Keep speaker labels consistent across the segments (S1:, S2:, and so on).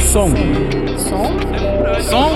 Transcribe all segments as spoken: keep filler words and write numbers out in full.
S1: Som.
S2: Som?
S1: Som.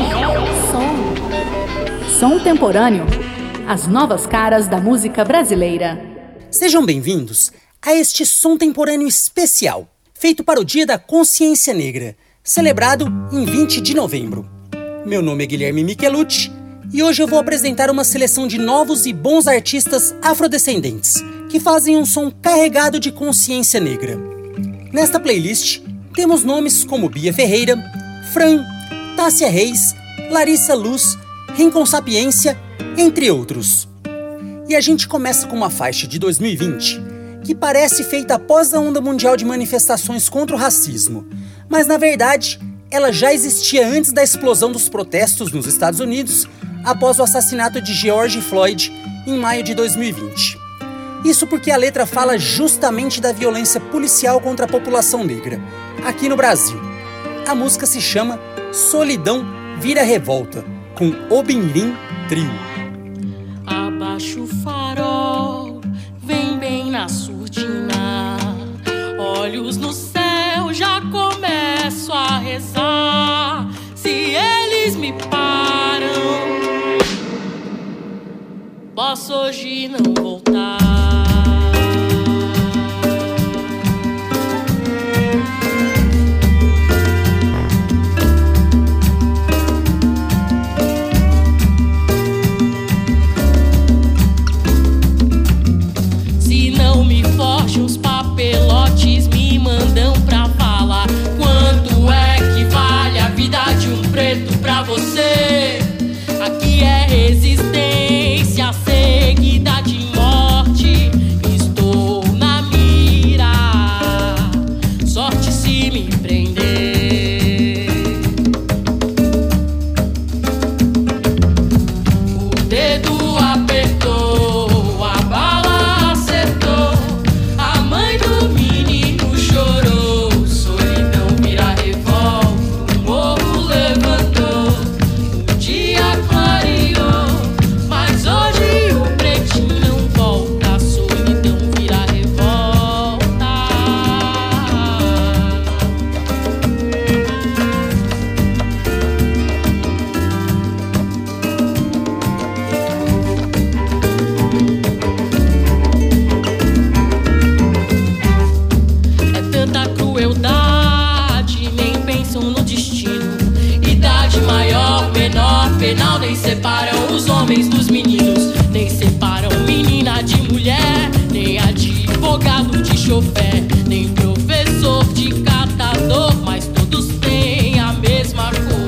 S2: Som. Som temporâneo. As novas caras da música brasileira.
S3: Sejam bem-vindos a este som temporâneo especial, feito para o Dia da Consciência Negra, celebrado em vinte de novembro. Meu nome é Guilherme Michelucci e hoje eu vou apresentar uma seleção de novos e bons artistas afrodescendentes que fazem um som carregado de consciência negra. Nesta playlist temos nomes como Bia Ferreira, Fran, Tássia Reis, Larissa Luz, Rincon Sapiência, entre outros. E a gente começa com uma faixa de dois mil e vinte que parece feita após a onda mundial de manifestações contra o racismo, mas na verdade ela já existia antes da explosão dos protestos nos Estados Unidos após o assassinato de George Floyd em maio de dois mil e vinte. Isso porque a letra fala justamente da violência policial contra a população negra, aqui no Brasil. A música se chama Solidão Vira Revolta, com Obinrim Trio.
S4: Abaixa o farol, vem bem na surdina, olhos no céu, já começo a rezar. Se eles me param, posso hoje não voltar. Se não me forge uns papelotes, me mandam pra falar quanto é que vale a vida de um preto pra você. Aqui é resistência seguida de morte. Estou na mira, sorte se me prender. O dedo apertou, a bala acertou, a mãe do menino chorou. Solidão vira revolta, o morro levantou, o dia clareou, mas hoje o pretinho não volta. A solidão vira revolta. É tanta crueldade, nem pensam no destino. Idade maior, menor, penal, nem separam os homens dos meninos, nem separam menina de mulher, nem advogado de chofé, nem professor de catador, mas todos têm a mesma cor.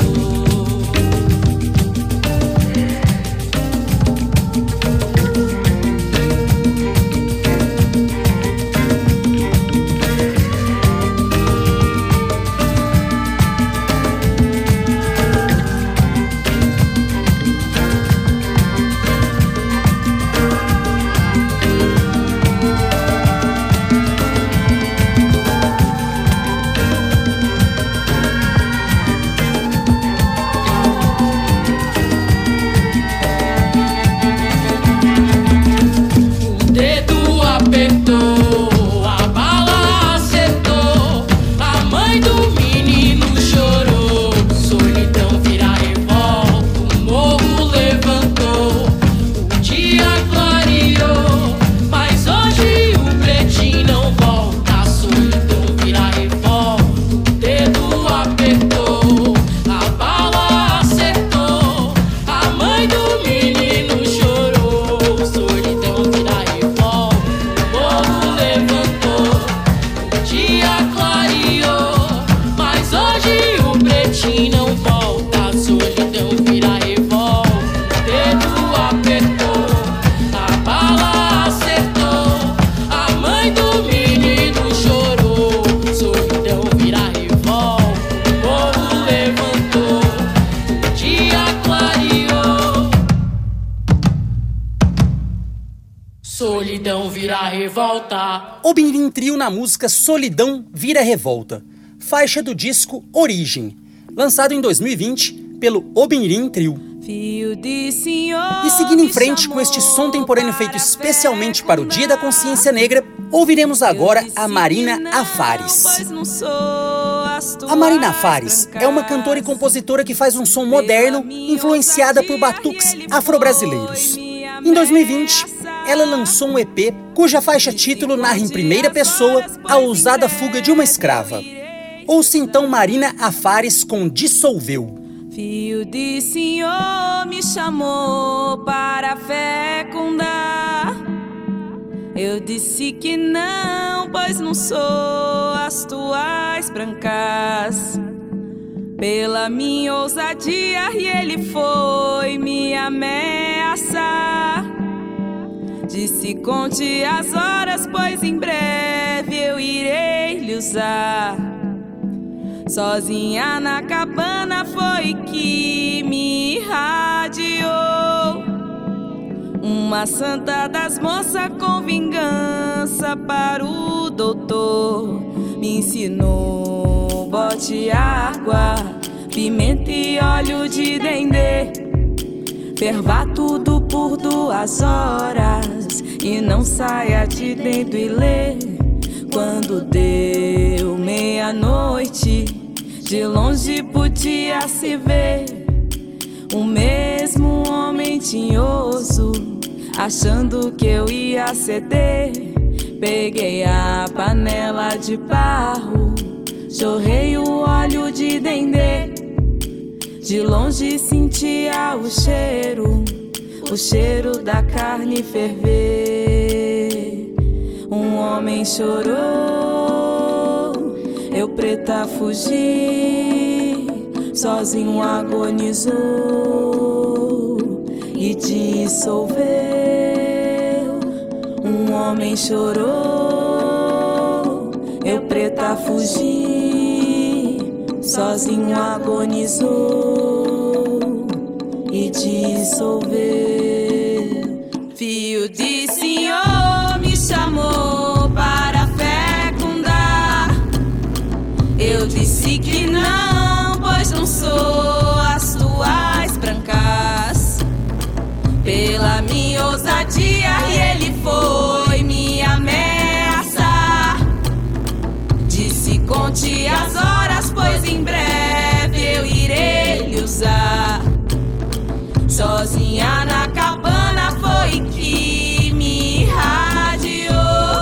S4: O dedo apertou, a bala acertou, a mãe do menino chorou. Solidão vira revolta, o morro levantou, o dia clareou, mas hoje o pretinho não volta. A solidão vira revolta, o dedo apertou, a bala acertou, a mãe do menino chorou. Solidão vira revolta, o morro levantou, o dia clareou, mas hoje o pretinho não volta. A solidão vira revolta, o dedo apertou, a bala acertou, a mãe do menino chorou. Solidão vira revolta, o morro levantou, o dia clareou. Solidão vira revolta.
S3: Obinrim Trio na música Solidão Vira Revolta, faixa do disco Origem, lançado em dois mil e vinte pelo Obinrim Trio. E seguindo em frente com este som temporâneo feito especialmente para o Dia da Consciência Negra, ouviremos agora a Marina Afares.
S5: Pois não sou
S3: A Marina Fares é uma cantora e compositora que faz um som moderno, influenciada por batuques afro-brasileiros. Em dois mil e vinte, ela lançou um E P cuja faixa título narra em primeira pessoa a ousada fuga de uma escrava. Ouça então Marina Fares com Dissolveu.
S1: Fio de Senhor me chamou para fecundar. Eu disse que não, pois não sou as tuas brancas. Pela minha ousadia e ele foi me ameaçar. Disse conte as horas, pois em breve eu irei lhe usar. Sozinha na cabana foi que me irradiou uma santa das moças com vingança para o doutor. Me ensinou bote água, pimenta e óleo de dendê. Ferva tudo por duas horas e não saia de dentro e lê. Quando deu meia-noite, de longe podia se ver o mesmo homem tinhoso, achando que eu ia ceder. Peguei a panela de barro, jorrei o óleo de dendê. De longe sentia o cheiro, o cheiro da carne ferver. Um homem chorou, eu preta fugi, sozinho agonizou e dissolveu. Um homem chorou, eu preta fugi, sozinho agonizou e dissolveu. Fio de Senhor me chamou para fecundar. Eu disse que não, pois não sou as tuas brancas. Pela minha ousadia e ele foi me ameaçar. Disse conte as horas, pois em breve eu irei lhe usar. Sozinha na cabana foi que me irradiou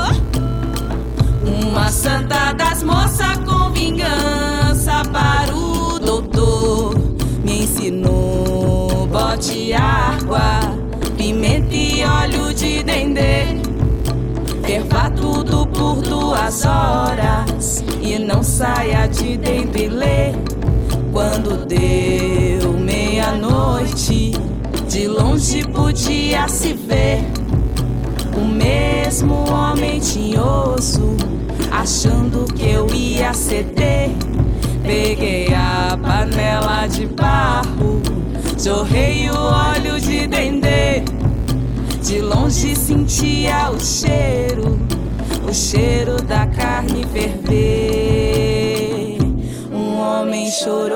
S1: uma santa das moças com vingança para o doutor. Me ensinou bote água, pimenta e óleo de dendê. Ferva tudo por duas horas e não saia de dentro e lê. Quando deu meia-noite, de longe podia se ver o mesmo homem tinhoso, achando que eu ia ceder. Peguei a panela de barro, jorrei o óleo de dendê. De longe sentia o cheiro, o cheiro da carne ferver. Um homem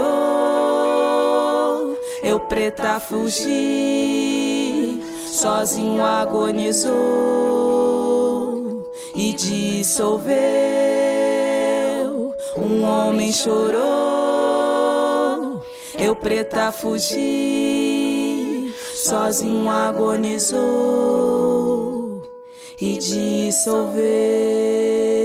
S1: chorou, eu preta fugi, sozinho agonizou e dissolveu. Um homem chorou, eu preta fugi, sozinho agonizou e dissolveu.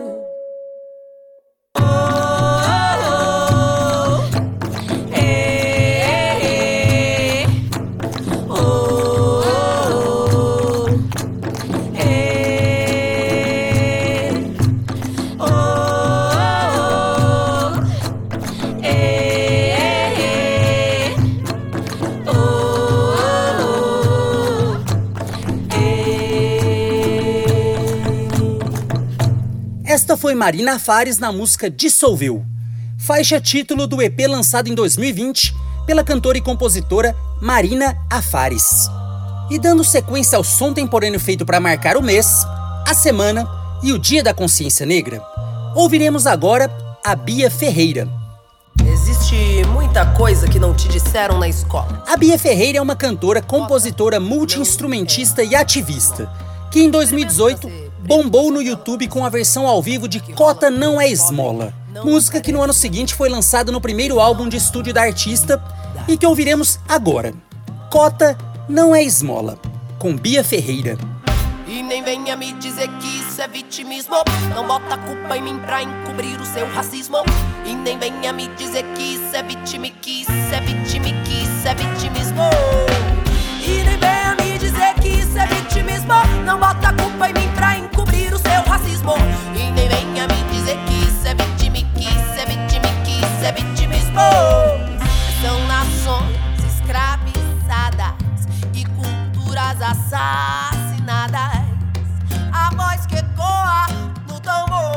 S3: Esta foi Marina Fares na música Dissolveu, faixa título do E P lançado em dois mil e vinte pela cantora e compositora Marina Fares. E dando sequência ao som temporâneo feito para marcar o mês, a semana e o Dia da Consciência Negra, ouviremos agora a Bia Ferreira.
S5: Existe muita coisa que não te disseram na escola.
S3: A Bia Ferreira é uma cantora, compositora, multi-instrumentista e ativista, que em dois mil e dezoito bombou no YouTube com a versão ao vivo de Cota Não É Esmola, música que no ano seguinte foi lançada no primeiro álbum de estúdio da artista e que ouviremos agora. Cota Não É Esmola, com Bia Ferreira.
S5: E nem venha me dizer que isso é vitimismo. Não bota a culpa em mim pra encobrir o seu racismo. E nem venha me dizer que isso é vitimi, que isso é vitimi, que isso é vitimismo. E nem venha me dizer que isso é vitimismo. Não bota a culpa em mim pra encobrir o seu racismo. E nem venha me dizer que isso é vitimi, que isso é vitimi, que isso é vitimismo. São nações escravizadas e culturas assassinadas. A voz que ecoa no tambor.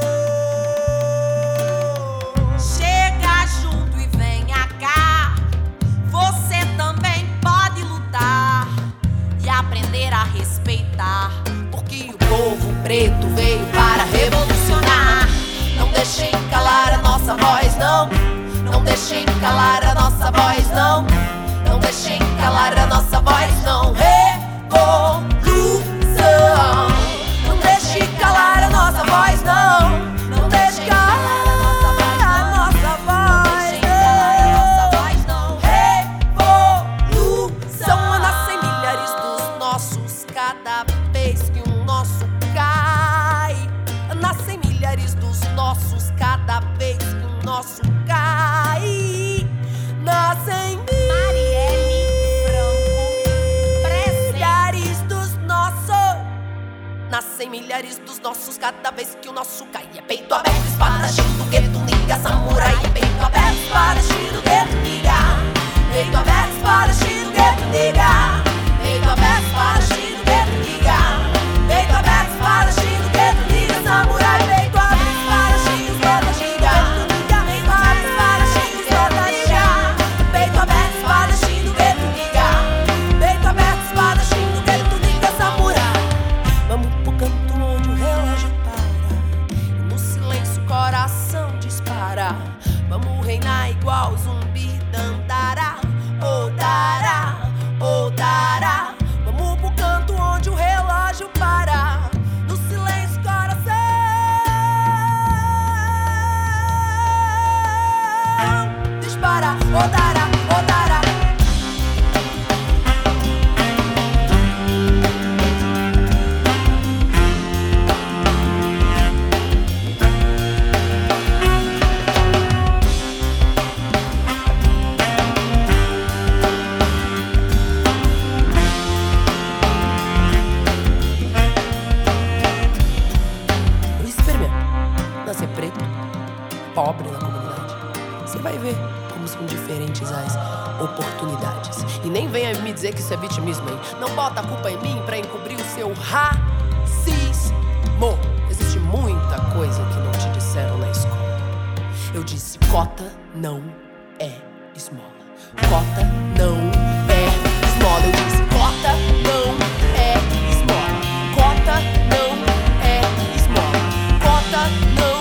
S1: Chega junto e venha cá. Você também pode lutar e aprender a respeitar,
S5: porque o povo preto veio para revolucionar. Não deixem calar a nossa voz, não. Não deixem calar a nossa voz, não. Não deixem calar a nossa voz, não. Revolução. Não deixe calar a nossa voz, não. Não deixe calar a nossa voz, não. Revolução. Nascem milhares dos nossos cada vez que um nosso cai. Nascem milhares dos nossos cada vez que um nosso cai. Nascem Nascem milhares dos nossos cada vez que o nosso cai. É peito aberto, espadachim do gueto, niga, samurai. É peito aberto, espadachim do gueto, niga. Peito aberto, espadachim do gueto, niga. Peito aberto, espadachim do gueto, niga. Peito aberto, espadachim do gueto, niga, samurai. Peito aberto, espadachim do gueto, niga. Peito aberto, espadachim do gueto, niga. Peito aberto, espadachim do gueto, niga. Peito aberto, espadachim do gueto, niga, samurai. Vamos pro canto onde o relógio para e no silêncio o coração dispara. Vamos reinar igual zumbi, dandará, ou dará, ou dará. Vamos pro canto onde o relógio para, no silêncio o coração dispara, ou dará, ou dará. Pobre na comunidade, você vai ver como são diferentes as oportunidades. E nem venha me dizer que isso é vitimismo, hein? Não bota a culpa em mim pra encobrir o seu racismo. Existe muita coisa que não te disseram na escola. Eu disse cota não é esmola. Cota não é esmola. Eu disse cota não é esmola. Cota não é esmola. Cota não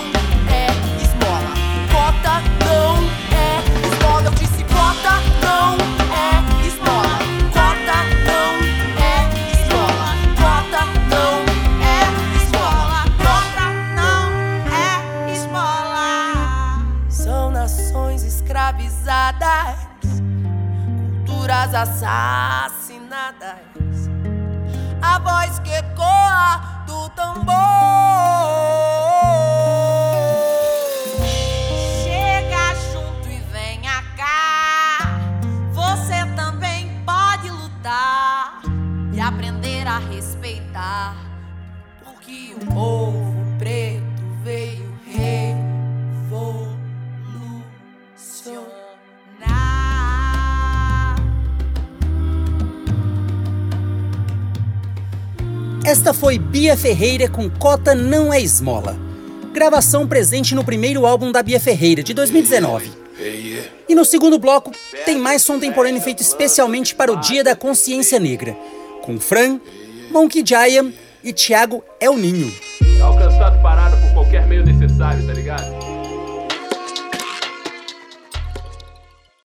S5: Cota não é esmola, eu disse cota não é esmola. Cota não é esmola. Cota não é esmola.
S1: cota não é esmola.
S5: São nações escravizadas, culturas assassinadas. A voz que ecoa do tambor.
S1: E aprender a respeitar,
S5: porque o povo preto veio revolucionar.
S3: Esta foi Bia Ferreira com Cota Não É Esmola, gravação presente no primeiro álbum da Bia Ferreira, de dois mil e dezenove. E no segundo bloco, tem mais som temporâneo feito especialmente para o Dia da Consciência Negra, com Fran, Monkey Giant e Thiago El Ninho.
S6: Alcançado parada por qualquer meio necessário, tá ligado?